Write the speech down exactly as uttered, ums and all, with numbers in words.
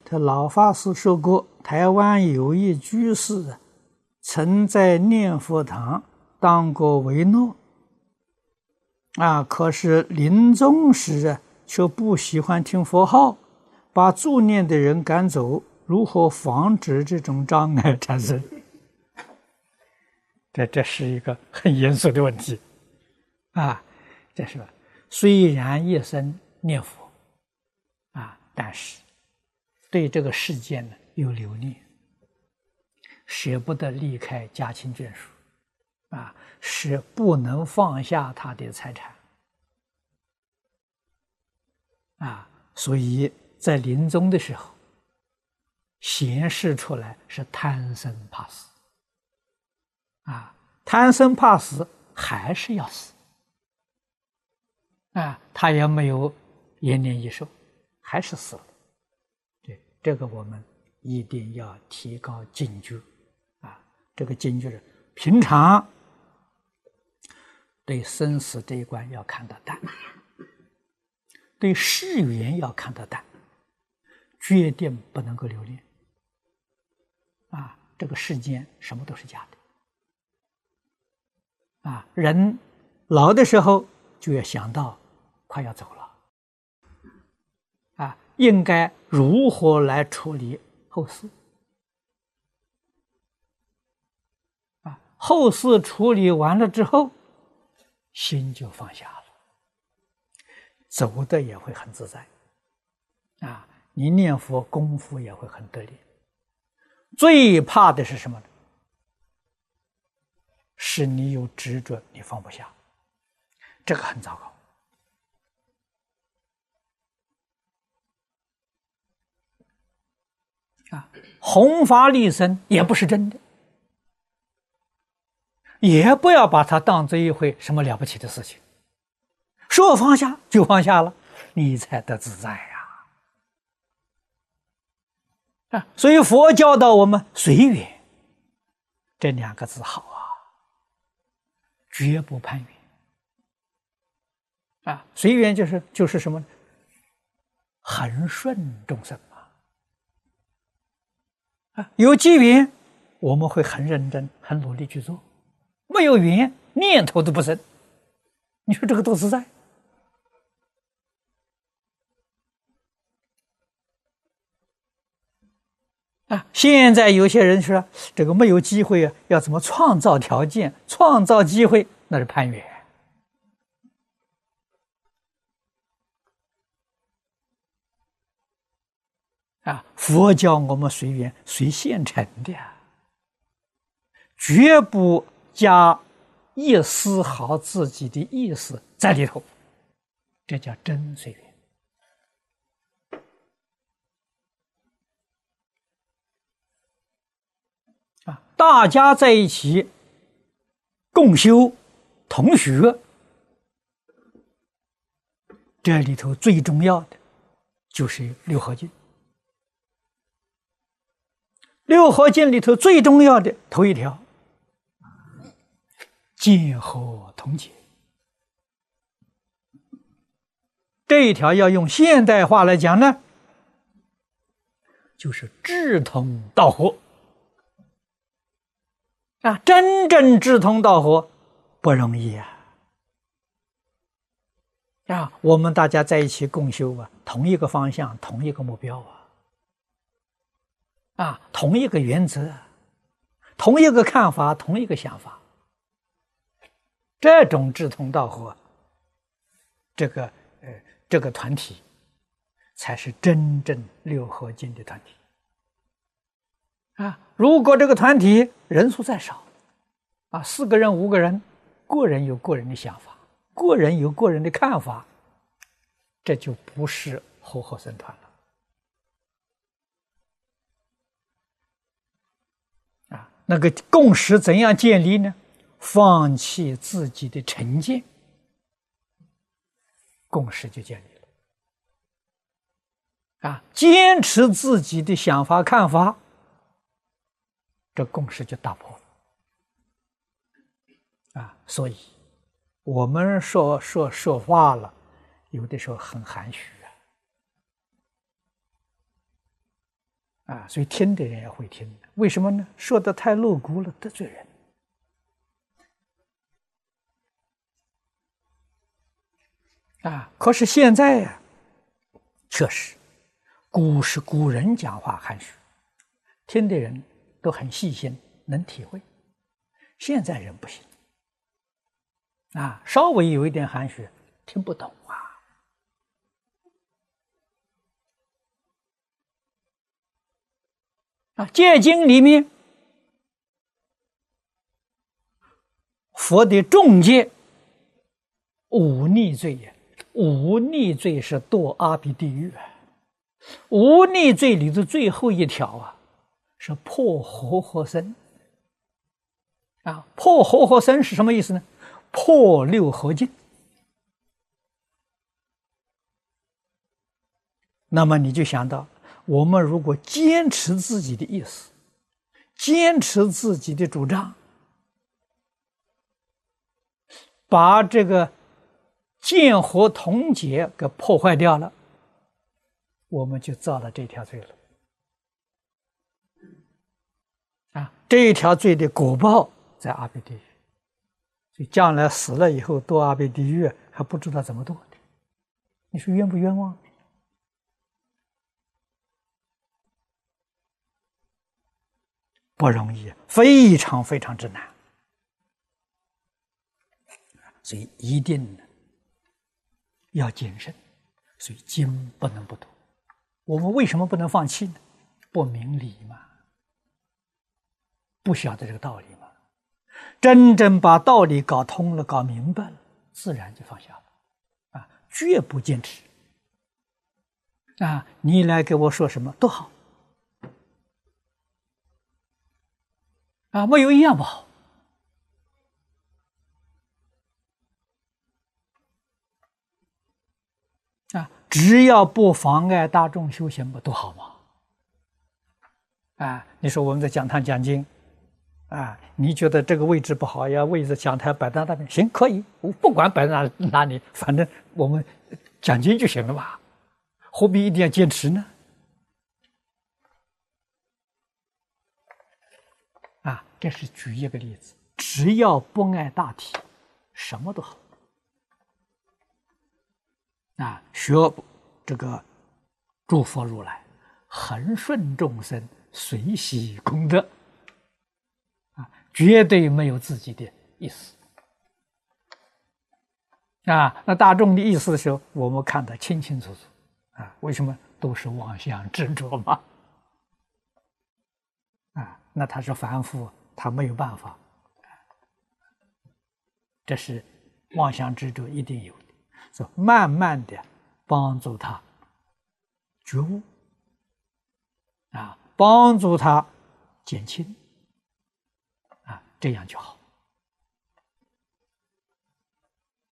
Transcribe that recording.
他老法师说过，台湾有一居士曾在念佛堂当过维诺，啊，可是临终时啊，却不喜欢听佛号，把助念的人赶走。如何防止这种障碍产生？这这是一个很严肃的问题，啊，这是吧？虽然一生念佛，啊，但是对这个世界呢有留恋，舍不得离开家亲眷属，啊，是不能放下他的财产，啊，所以在临终的时候，显示出来是贪生怕死，啊，贪生怕死还是要死，啊，他也没有延年益寿，还是死了。对，这个我们一定要提高警觉，啊，这个警觉是平常对生死这一关要看得淡，对世缘要看得淡，决定不能够留恋。啊，这个世间什么都是假的，啊，人老的时候就要想到快要走了，啊，应该如何来处理后事，啊，后事处理完了之后，心就放下了，走的也会很自在，啊，你念佛功夫也会很得力。最怕的是什么呢？是你有执着，你放不下，这个很糟糕。啊，弘法利生也不是真的，也不要把它当做一回什么了不起的事情。说放下就放下了，你才得自在呀。啊，所以佛教导我们随缘，这两个字好啊，绝不攀缘。啊，随缘就是就是什么？恒顺众生嘛。啊，有机缘，我们会很认真、很努力去做；没有缘，念头都不生。你说这个多自在！啊，现在有些人说这个没有机会啊，要怎么创造条件、创造机会？那是攀缘。啊，佛教我们随缘，随现成的，绝不加一丝毫自己的意思在里头，这叫真随缘。啊，大家在一起共修同学，这里头最重要的就是六合敬。六合敬里头最重要的头一条，见和同解。这一条要用现代话来讲呢，就是志同道合。啊，真正志同道合不容易啊！啊，我们大家在一起共修啊，同一个方向，同一个目标啊，啊，同一个原则，同一个看法，同一个想法，这种志同道合，这个呃这个团体才是真正六合敬的团体。啊，如果这个团体人数再少，啊，四个人、五个人，个人有个人的想法，个人有个人的看法，这就不是和合僧团了。啊，那个共识怎样建立呢？放弃自己的成见，共识就建立了。啊，坚持自己的想法看法，这共识就打破了。啊，所以我们说说说话了，有的时候很含蓄啊，所以听的人也会听。为什么呢？说的太露骨了，得罪人。啊，可是现在呀、啊，确实，古时古人讲话含蓄，听的人都很细心，能体会。现在人不行，啊，稍微有一点含蓄，听不懂啊。啊，戒经里面，佛的重戒五逆罪也，五逆罪是堕阿鼻地狱啊。五逆罪里的最后一条啊，是破活活僧。啊，破活活僧是什么意思呢？破六合敬。那么你就想到，我们如果坚持自己的意思，坚持自己的主张，把这个见合同解给破坏掉了，我们就造了这条罪了。啊，这一条罪的果报在阿鼻地狱，所以将来死了以后堕阿鼻地狱还不知道怎么堕的，你说冤不冤枉？不容易，非常非常之难，所以一定要谨慎。所以经不能不读。我们为什么不能放弃呢？不明理嘛，不晓得这个道理嘛。真正把道理搞通了、搞明白了，自然就放下了，啊，绝不坚持。啊，你来给我说什么都好。啊，没有一样不好。啊，只要不妨碍大众修行，不都好吗？啊，你说我们在讲堂讲经，啊，你觉得这个位置不好呀？位置讲台摆在那边，行，可以，我不管摆在哪哪里，反正我们讲经就行了吧？何必一定要坚持呢？啊，这是举一个例子，只要不碍大体，什么都好。啊，学这个诸佛如来，恒顺众生，随喜功德，啊，绝对没有自己的意思。啊，那大众的意思的时候，我们看得清清楚楚。啊，为什么？都是妄想执着嘛。啊，那他是凡夫，他没有办法。这是妄想执着一定有的，所以慢慢的帮助他觉悟，啊，帮助他减轻，啊，这样就好。